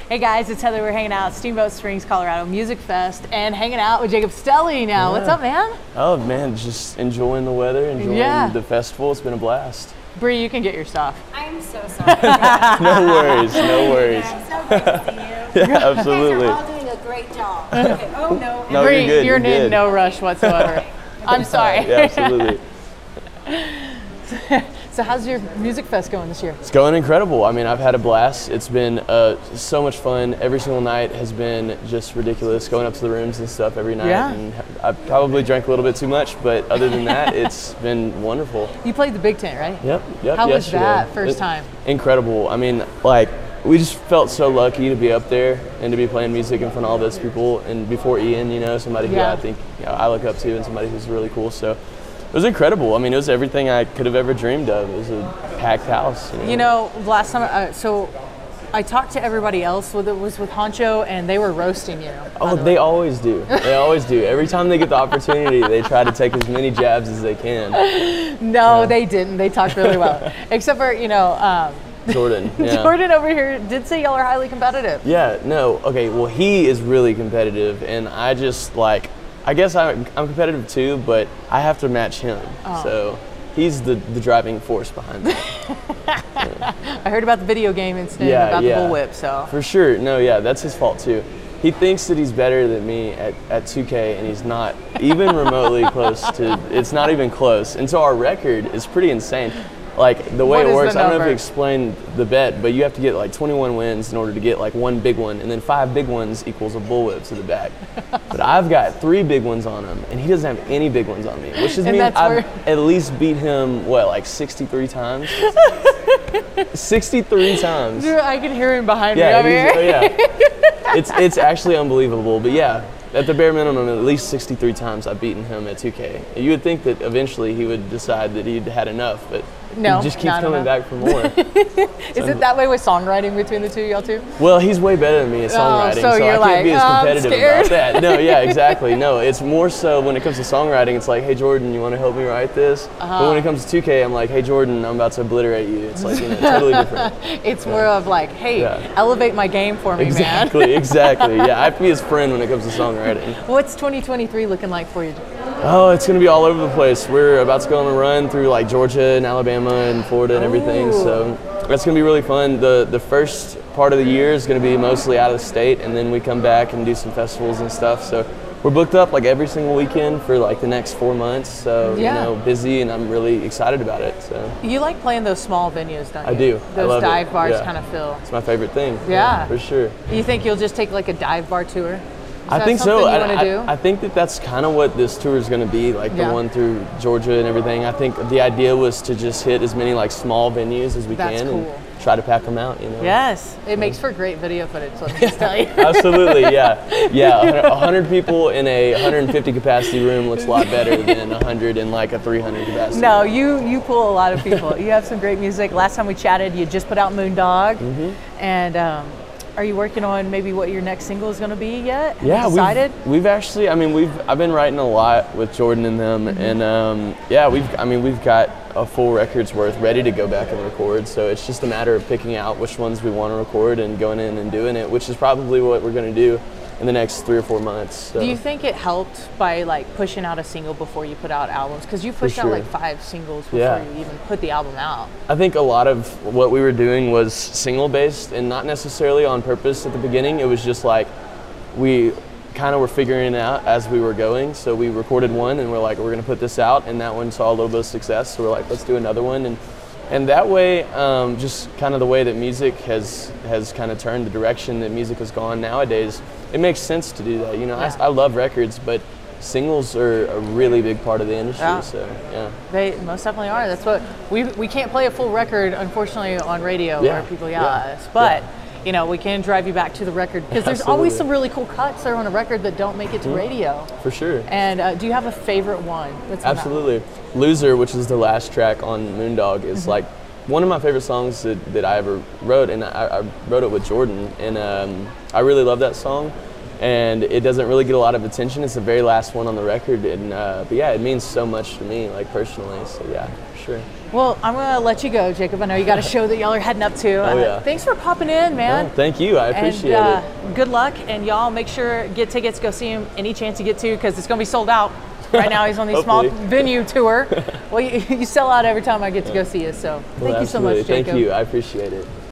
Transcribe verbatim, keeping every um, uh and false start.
Hey guys, it's Heather. We're hanging out at Steamboat Springs, Colorado Music Fest and hanging out with Jacob Stelly now. Yeah. What's up, man? Oh man, just enjoying the weather, enjoying yeah. the festival. It's been a blast. Bree, you can get your stuff. I'm so sorry. No worries, no worries. Yeah, so great to see you. Yeah, absolutely. You guys are all doing a great job. Okay. Oh no. No, Bree, you're good, you're, you're in good. no rush whatsoever. I'm sorry. Yeah, absolutely. So how's your music fest going this year? It's going incredible. I mean, I've had a blast. It's been uh, so much fun. Every single night has been just ridiculous, going up to the rooms and stuff every night. Yeah. And I probably drank a little bit too much, but other than that, it's been wonderful. You played the Big Tent, right? Yep, yep. How was yesterday. that first it, time? Incredible. I mean, like, we just felt so lucky to be up there and to be playing music in front of all those people. And before Ian, you know, somebody yeah. who I think you know, I look up to and somebody who's really cool. So it was incredible. I mean, it was everything I could have ever dreamed of. It was a packed house. You know, you know last time, uh, so I talked to everybody else. With, it was with Honcho, and they were roasting you. Oh, the they way. always do. They always do. Every time they get the opportunity, they try to take as many jabs as they can. No, yeah. they didn't. They talked really well. Except for, you know, um, Jordan. Yeah. Jordan over here did say y'all are highly competitive. Yeah, no. Okay, well, he is really competitive, and I just, like, I guess I'm, I'm competitive too, but I have to match him. Oh. So he's the, the driving force behind it. Yeah. I heard about the video game incident yeah, about yeah. the bullwhip, so. For sure. No, yeah, that's his fault too. He thinks that he's better than me at, at two K, and he's not even remotely close to, it's not even close. And so our record is pretty insane. Like, the way what it works, I don't know if you explained the bet, but you have to get like twenty-one wins in order to get like one big one, and then five big ones equals a bullwhip to the back. But I've got three big ones on him, and he doesn't have any big ones on me, which just means I've at least beat him, what, like sixty-three times? sixty-three times. Dude, I can hear him behind yeah, me over here. Yeah, it's, it's actually unbelievable, but yeah. At the bare minimum, at least sixty-three times I've beaten him at two K. You would think that eventually he would decide that he'd had enough, but no, he just keeps coming enough. back for more. Is so, it that way with songwriting between the two of y'all two? Well, he's way better than me at songwriting, oh, so, so you're I can't like, be as oh, competitive about that. No, yeah, exactly. No, it's more so when it comes to songwriting, it's like, hey, Jordan, you want to help me write this? Uh-huh. But when it comes to two K, I'm like, hey, Jordan, I'm about to obliterate you. It's like, you know, totally different. It's yeah. more of like, hey, yeah. elevate my game for me, exactly, man. Exactly, exactly. Yeah, I have to be his friend when it comes to songwriting. What's twenty twenty-three looking like for you? Oh, it's going to be all over the place. We're about to go on a run through like Georgia and Alabama and Florida and everything. Ooh. So that's going to be really fun. The the first part of the year is going to be mostly out of the state, and then we come back and do some festivals and stuff. So we're booked up like every single weekend for like the next four months. So, yeah. you know, busy, and I'm really excited about it. So you like playing those small venues, don't you? I do. Those I love dive it. bars yeah. kind of feel. It's my favorite thing. Yeah. yeah. For sure. You think you'll just take like a dive bar tour? Is I that think so. You I, I, do? I think that that's kind of what this tour is going to be, like yeah. the one through Georgia and everything. I think the idea was to just hit as many like small venues as we that's can cool. and try to pack them out. You know. Yes, it yeah. makes for great video footage. Let me just tell you. Absolutely, yeah, yeah. one hundred people in a one hundred fifty capacity room looks a lot better than one hundred in like a three hundred capacity. No, room. you you pull a lot of people. You have some great music. Last time we chatted, you just put out Moondog, mm-hmm. and. Um, Are you working on maybe what your next single is going to be yet? Have yeah, you decided? We've, we've actually. I mean, we've. I've been writing a lot with Jordan and them, mm-hmm. and um, yeah, we've. I mean, we've got a full record's worth ready to go back and record. So it's just a matter of picking out which ones we want to record and going in and doing it, which is probably what we're going to do in the next three or four months. So. Do you think it helped by like pushing out a single before you put out albums? Because you pushed sure. out like five singles before yeah. you even put the album out. I think a lot of what we were doing was single based and not necessarily on purpose at the beginning. It was just like we kind of were figuring it out as we were going. So we recorded one and we're like, we're going to put this out, and that one saw a little bit of success. So we're like, let's do another one. And And that way, um, just kind of the way that music has has kind of turned, the direction that music has gone nowadays, it makes sense to do that. You know, yeah. I, I love records, but singles are a really big part of the industry. Yeah. So yeah, they most definitely are. That's what we we can't play a full record, unfortunately, on radio yeah. or people yell yeah. at us, but. Yeah. You know, we can drive you back to the record because there's always some really cool cuts that are on a record that don't make it to mm-hmm. radio. For sure. And uh, do you have a favorite one? That's Absolutely. Loser, which is the last track on Moondog, is mm-hmm. like one of my favorite songs that, that I ever wrote, and I, I wrote it with Jordan, and um, I really love that song. and it doesn't really get a lot of attention. It's the very last one on the record, and uh, but yeah, it means so much to me, like personally. So yeah, for sure. Well, I'm gonna let you go, Jacob. I know you got a show that y'all are heading up to. Oh, Uh, yeah. Thanks for popping in, man. Well, thank you. I appreciate and, uh, it. Good luck, and y'all make sure get tickets. Go see him any chance you get to, because it's gonna be sold out. Right now, he's on the small Hopefully. venue tour. Well, you, you sell out every time I get to go see you. So, thank Well, you so much, absolutely. Jacob. Thank you. I appreciate it.